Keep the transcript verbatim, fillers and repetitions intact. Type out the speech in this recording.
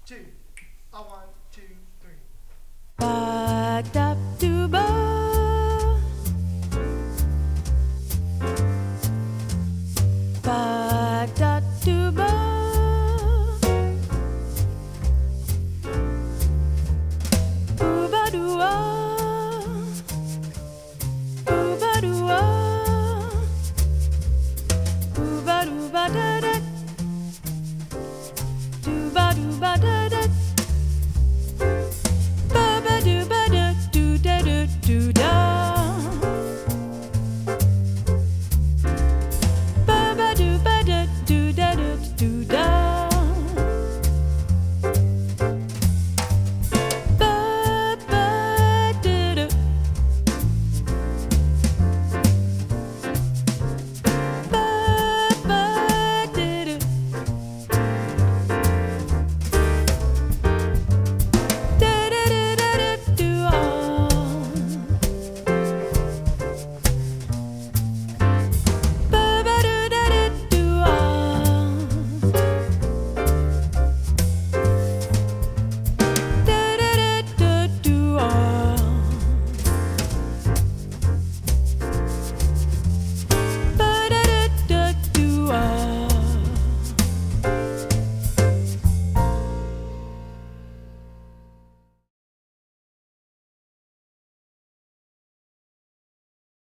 two. A one, two, three. Ba da do ba. Ba da do ba. Ooh ba doo ah. Ooh ba doo ah. Ooh ba doo ba da da. Do ba doo ba da da.